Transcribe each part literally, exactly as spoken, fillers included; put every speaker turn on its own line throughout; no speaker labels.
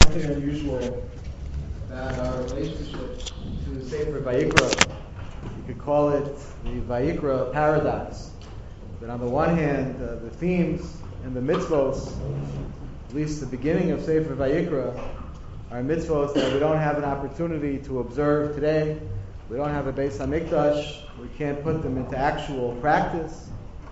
something unusual about our relationship to the Sefer Vayikra. You could call it the Vayikra paradox. That on the one hand, uh, the themes and the mitzvos, at least the beginning of Sefer Vayikra, are mitzvos that we don't have an opportunity to observe today. We don't have a Beis HaMikdash. We can't put them into actual practice.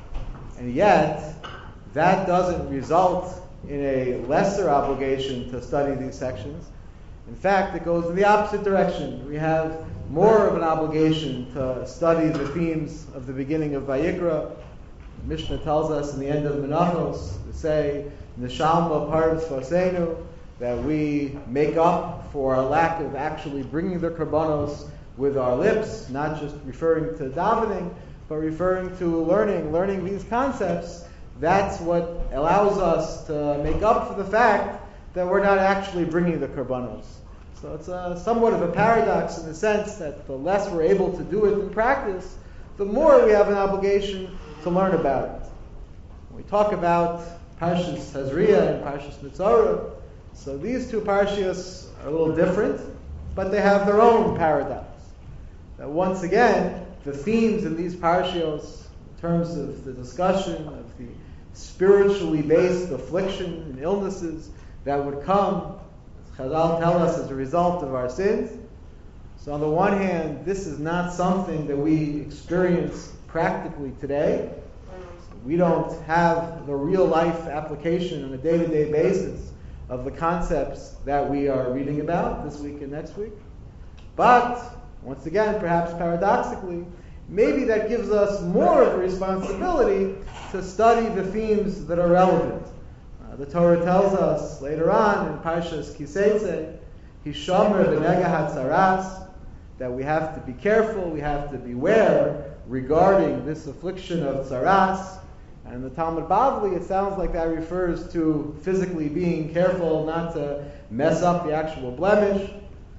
And yet, that doesn't result in a lesser obligation to study these sections. In fact, it goes in the opposite direction. We have more of an obligation to study the themes of the beginning of Vayikra. Mishnah tells us in the end of Menachos to say, Neshalma Parv Sfasenu, that we make up for our lack of actually bringing the Karbanos with our lips, not just referring to davening, but referring to learning, learning these concepts. That's what allows us to make up for the fact that we're not actually bringing the Karbanos. So it's a, somewhat of a paradox in the sense that the less we're able to do it in practice, the more we have an obligation to learn about it. When we talk about Parshas Tazria and Parshas Mitzorah, so these two parshias are a little different, but they have their own paradox. That once again, the themes in these parshios, in terms of the discussion of the spiritually based affliction and illnesses that would come, as Chazal tell us, as a result of our sins. So on the one hand, this is not something that we experience practically today. We don't have the real life application on a day-to-day basis of the concepts that we are reading about this week and next week. But, once again, perhaps paradoxically, maybe that gives us more of a responsibility to study the themes that are relevant. Uh, the Torah tells us later on in Parshas Kiseitze, Hishomer v'nega hatzaras, that we have to be careful, we have to beware regarding this affliction of tzaras. And in the Talmud Bavli, it sounds like that refers to physically being careful not to mess up the actual blemish.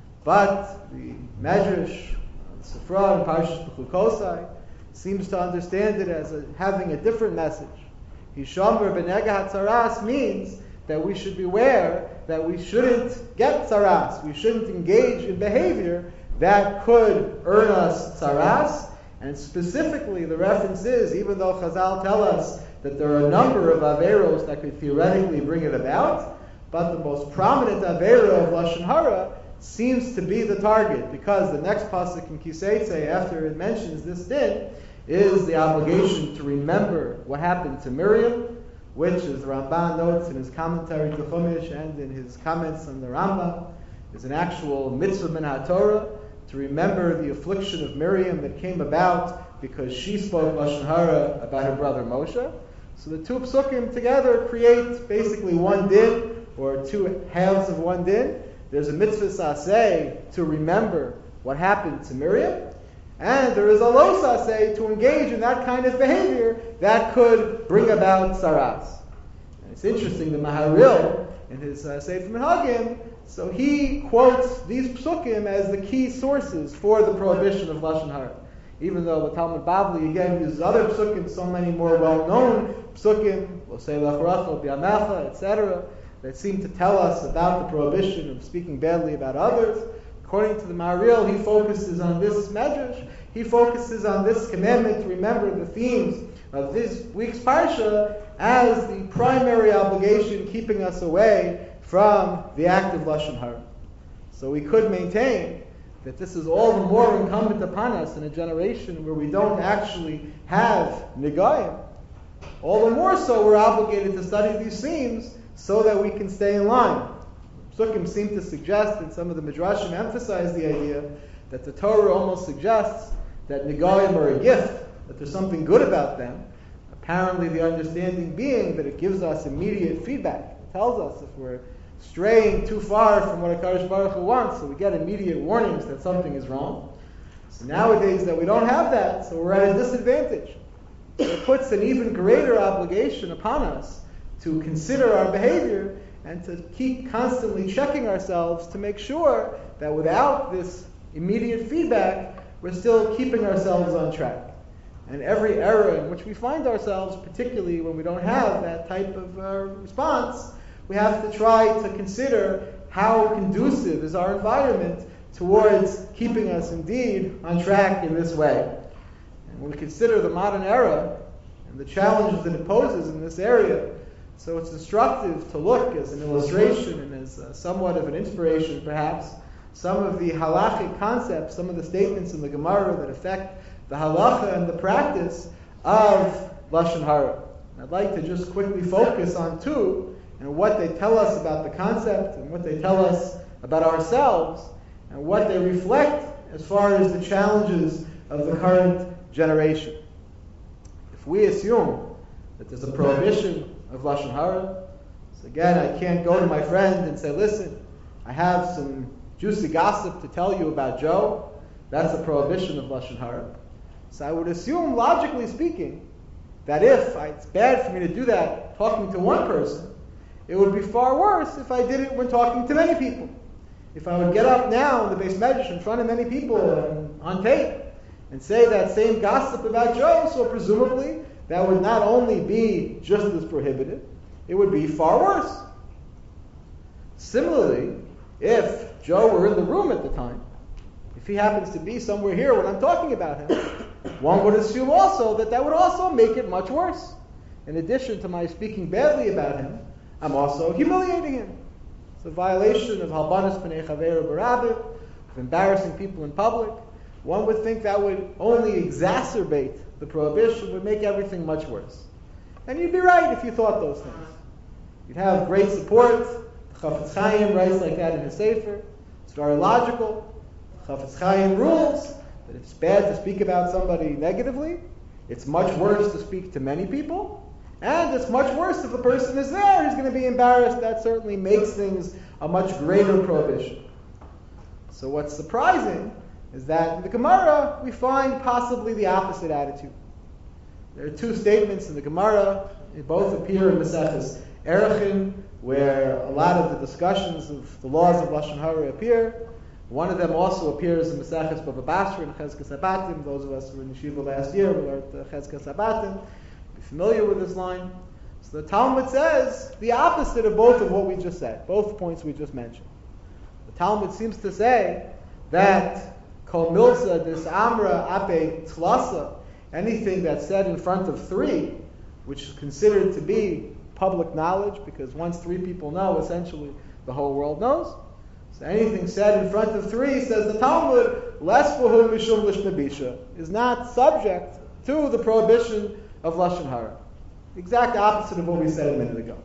But the Medrash, the Sifra, and Parshas Bechukosai seems to understand it as a, having a different message. Hishomer b'nega hatzaras means that we should beware that we shouldn't get tzaras. We shouldn't engage in behavior that could earn us tzaras. And specifically, the reference is, even though Chazal tell us that there are a number of averos that could theoretically bring it about, but the most prominent avero of Lashon Hara seems to be the target, because the next pasuk in Kiseitze, after it mentions this din, is the obligation to remember what happened to Miriam, which, as the Ramban notes in his commentary to Chumash and in his comments on the Rambam, is an actual mitzvah min HaTorah, to remember the affliction of Miriam that came about because she spoke Lashon Hara about her brother Moshe. So the two psukim together create basically one din, or two halves of one din. There's a mitzvah saseh to remember what happened to Miriam, and there is a lo saseh to engage in that kind of behavior that could bring about tzaras. And it's interesting, the Maharil, in his uh, Sefer Menhagim, so he quotes these psukim as the key sources for the prohibition of Lashon Hara. Even though the Talmud Bavli again uses other psukim, so many more well-known psukim, Losei Lachracha, Bi'amecha, et cetera, that seem to tell us about the prohibition of speaking badly about others. According to the Maharil, he focuses on this medrash. He focuses on this commandment to remember the themes of this week's parsha as the primary obligation keeping us away from the act of Lashon Hara. So we could maintain that this is all the more incumbent upon us in a generation where we don't actually have Nigayim. All the more so we're obligated to study these themes so that we can stay in line. Psukim seem to suggest, and some of the Midrashim emphasize the idea, that the Torah almost suggests that Nigayim are a gift, that there's something good about them. Apparently the understanding being that it gives us immediate feedback. It tells us if we're straying too far from what HaKadosh Baruch Hu wants, so we get immediate warnings that something is wrong. So nowadays that we don't have that, so we're at a disadvantage. So it puts an even greater obligation upon us to consider our behavior and to keep constantly checking ourselves to make sure that without this immediate feedback, we're still keeping ourselves on track. And every era in which we find ourselves, particularly when we don't have that type of uh, response, we have to try to consider how conducive is our environment towards keeping us indeed on track in this way. And when we consider the modern era and the challenges that it poses in this area, so it's instructive to look as an illustration and as uh, somewhat of an inspiration, perhaps, some of the halachic concepts, some of the statements in the Gemara that affect the halacha and the practice of Lashon Hara. I'd like to just quickly focus on two, and what they tell us about the concept, and what they tell us about ourselves, and what they reflect as far as the challenges of the current generation. If we assume that there's a prohibition of Lashon Hara, so again, I can't go to my friend and say, listen, I have some juicy gossip to tell you about Joe. That's a prohibition of Lashon Hara. So I would assume, logically speaking, that if I, it's bad for me to do that talking to one person, it would be far worse if I did it when talking to many people. If I would get up now in the Beis Medrash in front of many people and on tape and say that same gossip about Joe, so presumably that would not only be just as prohibited, it would be far worse. Similarly, if Joe were in the room at the time, if he happens to be somewhere here when I'm talking about him, one would assume also that that would also make it much worse. In addition to my speaking badly about him, I'm also humiliating him. It's a violation of halbanas pnei chaveru barabit, of embarrassing people in public. One would think that would only exacerbate the prohibition, would make everything much worse. And you'd be right if you thought those things. You'd have great support. The Chafetz Chaim writes like that in his Sefer. It's very logical. The Chafetz Chaim rules that if it's bad to speak about somebody negatively, it's much worse to speak to many people, and it's much worse if a person is there who's going to be embarrassed. That certainly makes things a much greater prohibition. So what's surprising is that in the Gemara we find possibly the opposite attitude. There are two statements in the Gemara. They both appear in Maseches Erechim, where a lot of the discussions of the laws of Lashon Hara appear. One of them also appears in Maseches Bava Basra and Chezkas Habatim. Those of us who were in Yeshiva last year we learned uh, Chezkas Habatim. Be familiar with this line. So the Talmud says the opposite of both of what we just said, both points we just mentioned. The Talmud seems to say that Kol Milsa Dis Amra Ape Tlasa, anything that's said in front of three, which is considered to be public knowledge, because once three people know, essentially the whole world knows. So anything said in front of three, says the Talmud, Les Buhu Mishum Lishnabisha, is not subject to the prohibition of Lashon Hara. The exact opposite of what we said a minute ago.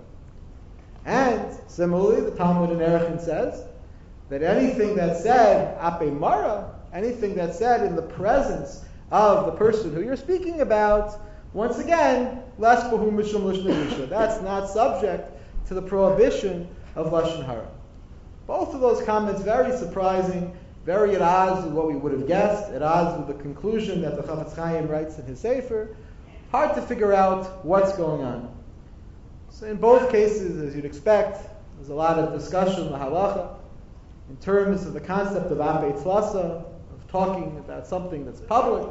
And similarly, the Talmud in Erechim says that anything that's said Ape Mara, anything that's said in the presence of the person who you're speaking about, once again, Les Buhu Mishum Lishnabisha. That's not subject to the prohibition of Lashon Hara. Both of those comments very surprising, very at odds with what we would have guessed, at odds with the conclusion that the Chafetz Chaim writes in his Sefer. Hard to figure out what's going on. So in both cases, as you'd expect, there's a lot of discussion, the halacha, in terms of the concept of Ape Tlasa, of talking about something that's public.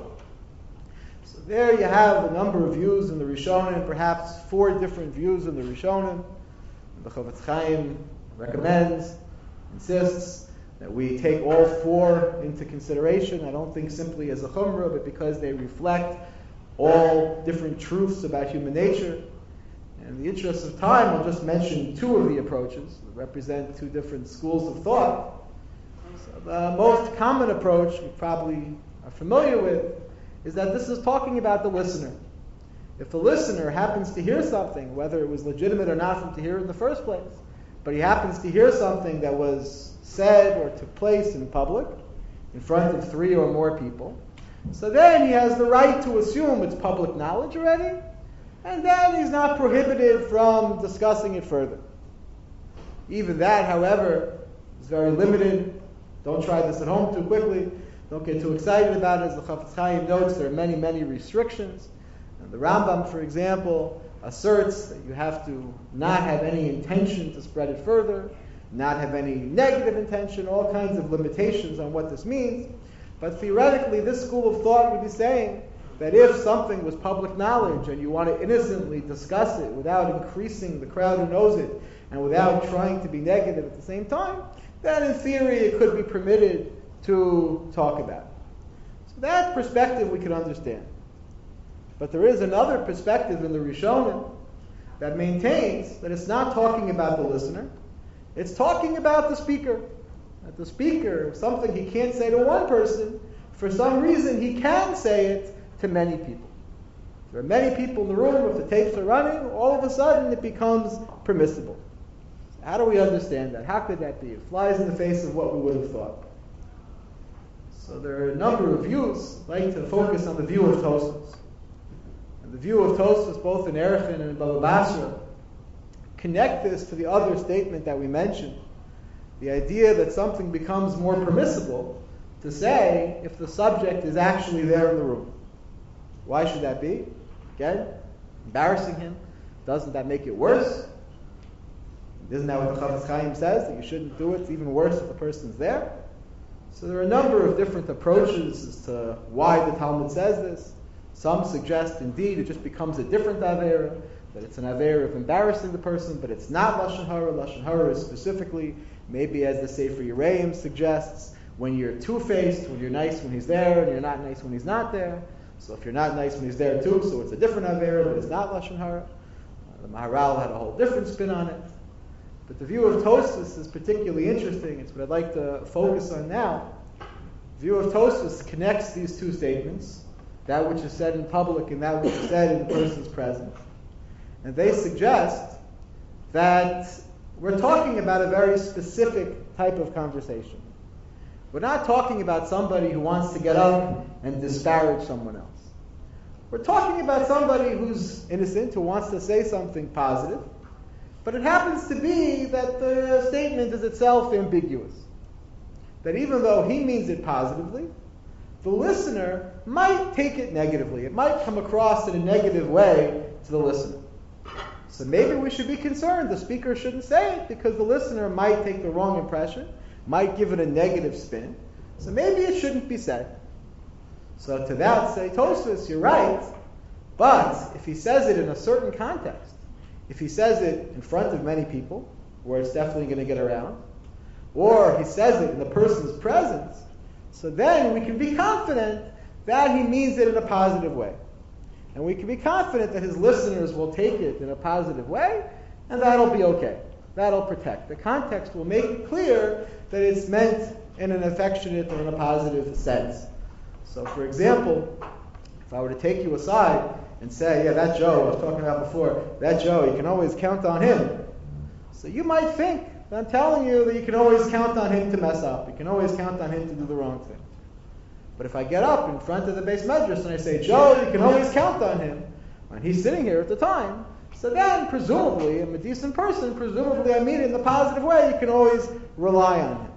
So there you have a number of views in the Rishonim, perhaps four different views in the Rishonim. The Chafetz Chaim recommends, insists that we take all four into consideration. I don't think simply as a chumrah, but because they reflect all different truths about human nature. And in the interest of time, I'll just mention two of the approaches that represent two different schools of thought. So the most common approach we probably are familiar with is that this is talking about the listener. If the listener happens to hear something, whether it was legitimate or not for him to hear in the first place, but he happens to hear something that was said or took place in public, in front of three or more people, so then he has the right to assume it's public knowledge already, and then he's not prohibited from discussing it further. Even that, however, is very limited. Don't try this at home too quickly. Don't get too excited about it. As the Chafetz Chaim notes, there are many, many restrictions. And the Rambam, for example, asserts that you have to not have any intention to spread it further, not have any negative intention, all kinds of limitations on what this means. But theoretically, this school of thought would be saying that if something was public knowledge and you want to innocently discuss it without increasing the crowd who knows it and without trying to be negative at the same time, then in theory it could be permitted to talk about. So that perspective we can understand. But there is another perspective in the Rishonim that maintains that it's not talking about the listener, it's talking about the speaker. That the speaker, something he can't say to one person, for some reason he can say it to many people. There are many people in the room, if the tapes are running, all of a sudden it becomes permissible. How do we understand that? How could that be? It flies in the face of what we would have thought. So there are a number of views. I'd like to focus on the view of Tosfos. And the view of Tosfos, both in Erechim and in Baba Basra, connect this to the other statement that we mentioned. The idea that something becomes more permissible to say if the subject is actually there in the room. Why should that be? Again, embarrassing him. Doesn't that make it worse? Isn't that what the Chafetz Chaim says? That you shouldn't do it. It's even worse if the person's there. So there are a number of different approaches as to why the Talmud says this. Some suggest, indeed, it just becomes a different Aveira, that it's an Aveira of embarrassing the person, but it's not Lashon Hara. Lashon Hara is specifically, maybe as the Sefer Yereim suggests, when you're two-faced, when you're nice when he's there, and you're not nice when he's not there. So if you're not nice when he's there too, so it's a different Aveira, but it's not Lashon Hara. Uh, the Maharal had a whole different spin on it. But the view of Tosfos is particularly interesting. It's what I'd like to focus on now. The view of Tosfos connects these two statements, that which is said in public and that which is said in the person's presence. And they suggest that we're talking about a very specific type of conversation. We're not talking about somebody who wants to get up and disparage someone else. We're talking about somebody who's innocent, who wants to say something positive, but it happens to be that the statement is itself ambiguous. That even though he means it positively, the listener might take it negatively. It might come across in a negative way to the listener. So maybe we should be concerned. The speaker shouldn't say it because the listener might take the wrong impression, might give it a negative spin. So maybe it shouldn't be said. So to that say, Tosfos, you're right. But if he says it in a certain context, if he says it in front of many people, where it's definitely going to get around, or he says it in the person's presence, so then we can be confident that he means it in a positive way. And we can be confident that his listeners will take it in a positive way, and that'll be okay. That'll protect. The context will make it clear that it's meant in an affectionate or in a positive sense. So, for example, if I were to take you aside and say, yeah, that Joe I was talking about before, that Joe, you can always count on him. So you might think that I'm telling you that you can always count on him to mess up. You can always count on him to do the wrong thing. But if I get up in front of the Beis Medrash and I say, Joe, you can always count on him, and he's sitting here at the time, so then presumably, I'm a decent person, presumably I mean it in the positive way, you can always rely on him.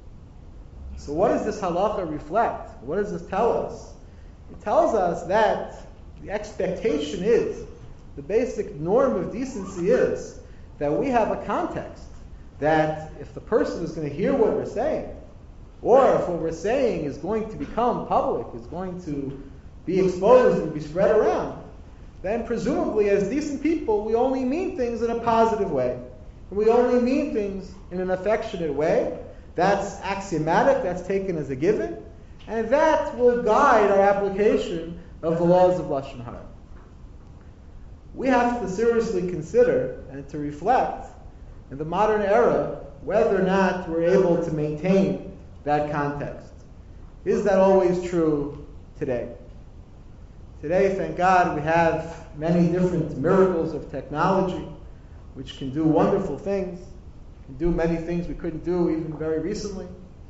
So what does this halacha reflect? What does this tell us? It tells us that the expectation is, the basic norm of decency is, that we have a context, that if the person is going to hear what we're saying, or if what we're saying is going to become public, is going to be exposed and be spread around, then presumably as decent people, we only mean things in a positive way. And we only mean things in an affectionate way. That's axiomatic, that's taken as a given, and that will guide our application of the laws of Lashon Hara. We have to seriously consider and to reflect in the modern era whether or not we're able to maintain that context. Is that always true today? Today, thank God, we have many different miracles of technology which can do wonderful things, can do many things we couldn't do even very recently.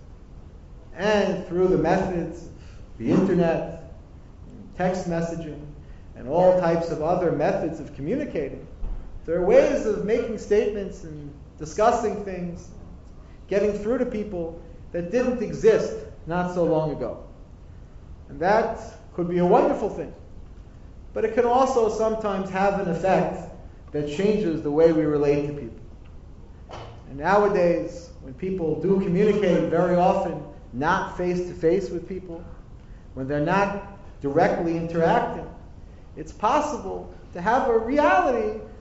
And through the methods of the internet, text messaging, and all types of other methods of communicating, there are ways of making statements and discussing things, getting through to people that didn't exist not so long ago. And that could be a wonderful thing. But it can also sometimes have an effect that changes the way we relate to people. And nowadays, when people do communicate very often not face-to-face with people, when they're not directly interacting, it's possible to have a reality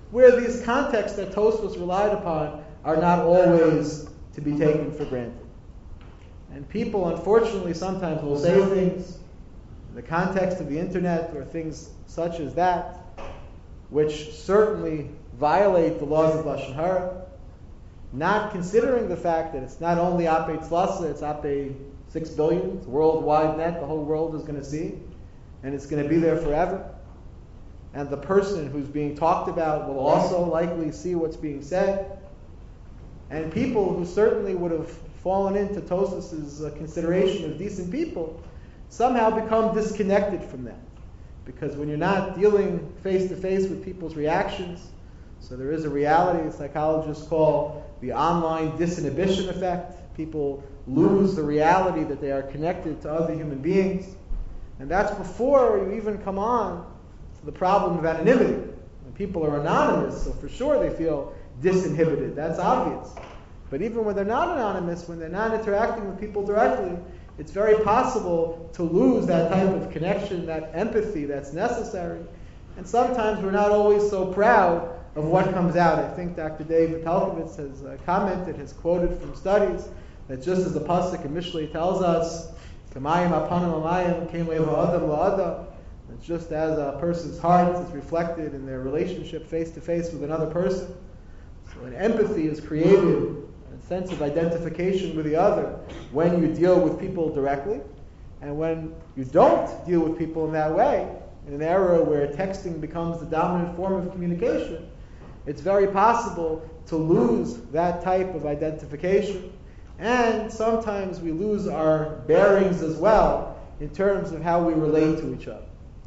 where these contexts that Tosfos relied upon are not always to be taken for granted. And people, unfortunately, sometimes will say things in the context of the internet or things such as that, which certainly violate the laws of Lashon Hara, not considering the fact that it's not only Ape Tzlasa, it's Ape six billion, it's worldwide net, the whole world is going to see, and it's going to be there forever. And the person who's being talked about will also likely see what's being said. And people who certainly would have fallen into Tosfos' uh, consideration of decent people somehow become disconnected from that. Because when you're not dealing face to face with people's reactions, so there is a reality psychologists call the online disinhibition effect. People lose the reality that they are connected to other human beings. And that's before you even come on to the problem of anonymity. When people are anonymous, so for sure they feel disinhibited. That's obvious. But even when they're not anonymous, when they're not interacting with people directly, it's very possible to lose that type of connection, that empathy that's necessary. And sometimes we're not always so proud of what comes out. I think Doctor David Talkovitz has uh, commented, has quoted from studies, that just as the pasuk in Mishlei tells us, "Kamayim apanim amayim kein leva adam la'adam," that just as a person's heart is reflected in their relationship face to face with another person, so an empathy is created, a sense of identification with the other when you deal with people directly, and when you don't deal with people in that way, in an era where texting becomes the dominant form of communication, it's very possible to lose that type of identification. And sometimes we lose our bearings as well in terms of how we relate to each other.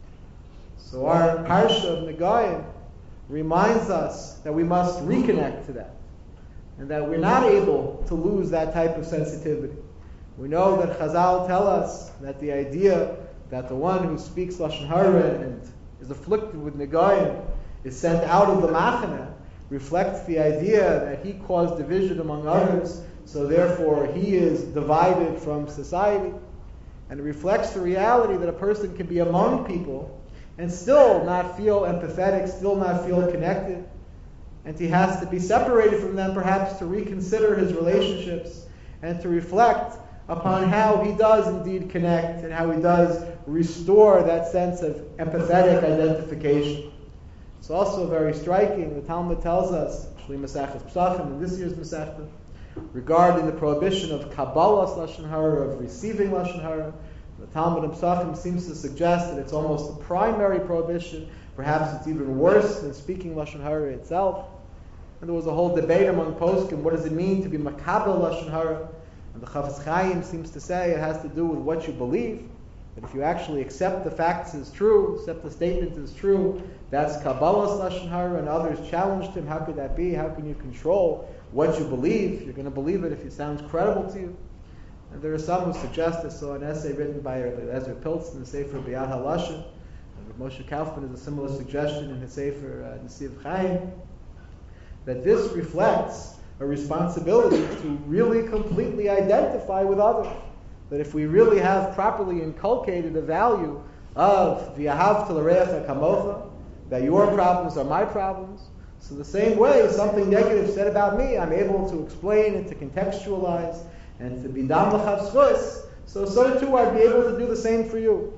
So our Parsha of Negayim reminds us that we must reconnect to that, and that we're not able to lose that type of sensitivity. We know that Chazal tell us that the idea that the one who speaks Lashon Hara and is afflicted with Negayim is sent out of the Machana reflects the idea that he caused division among others, so therefore he is divided from society. And it reflects the reality that a person can be among people and still not feel empathetic, still not feel connected. And he has to be separated from them perhaps to reconsider his relationships and to reflect upon how he does indeed connect and how he does restore that sense of empathetic identification. It's also very striking. The Talmud tells us, actually Masechtas Pesachim in this year's Masechta, regarding the prohibition of Kabbalas Lashon Hara, of receiving Lashon Hara. The Talmud in Pesachim seems to suggest that it's almost the primary prohibition. Perhaps it's even worse than speaking Lashon Hara itself. And there was a whole debate among poskim, what does it mean to be makabel Lashon Hara? And the Chafetz Chaim seems to say it has to do with what you believe. That if you actually accept the facts as true, accept the statement as true, that's Kabbalas Lashon Hara. And others challenged him, how could that be? How can you control what you believe? You're going to believe it if it sounds credible to you. And there are some who suggest this. So an essay written by Ezra Pilz in the Sefer B'Yad HaLashon, and Moshe Kaufman is a similar suggestion in his Sefer uh, Nesiv Chaim, that this reflects a responsibility to really completely identify with others. That if we really have properly inculcated the value of v'ahavta l'reacha kamocha, that your problems are my problems, so the same way something negative said about me, I'm able to explain and to contextualize and to be dam l'chav zchus, so so too I'd be able to do the same for you.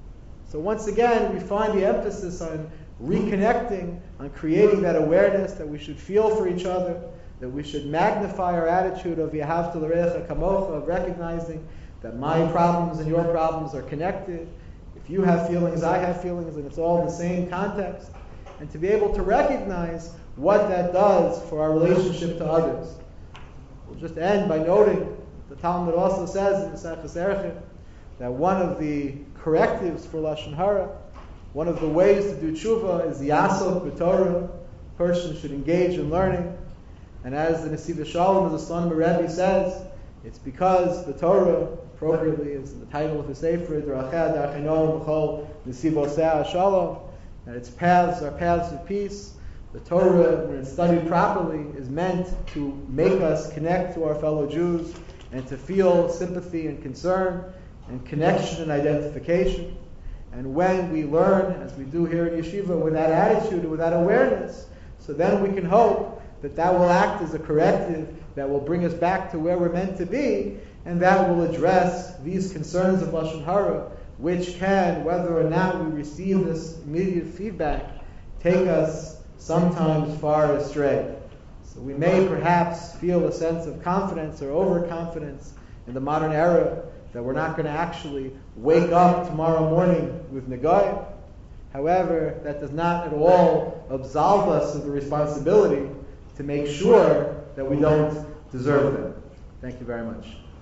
So once again, we find the emphasis on reconnecting, on creating that awareness that we should feel for each other, that we should magnify our attitude of v'ahavta l'reacha kamocha, of recognizing that my problems and your problems are connected. If you have feelings, I have feelings, and it's all in the same context. And to be able to recognize what that does for our relationship to others. We'll just end by noting, the Talmud also says in Maseches Erechim, that one of the correctives for Lashon Hara, one of the ways to do tshuva is yasok b'Torah. A person should engage in learning. And as the Nesiv Shalom, the son of Rebbe, says, it's because the Torah, appropriately is the title of the Sefer, Drachei Darcheinom B'chol Nesivosei Shalom, and its paths are paths of peace. The Torah, when it's studied properly, is meant to make us connect to our fellow Jews and to feel sympathy and concern and connection and identification. And when we learn, as we do here in Yeshiva, with that attitude, with that awareness, So then we can hope that that will act as a corrective that will bring us back to where we're meant to be, and that will address these concerns of Lashon Hara, which can, whether or not we receive this immediate feedback, take us sometimes far astray. So we may perhaps feel a sense of confidence or overconfidence in the modern era that we're not going to actually wake up tomorrow morning with Nagaya. However, that does not at all absolve us of the responsibility to make sure that we don't deserve them. Thank you very much.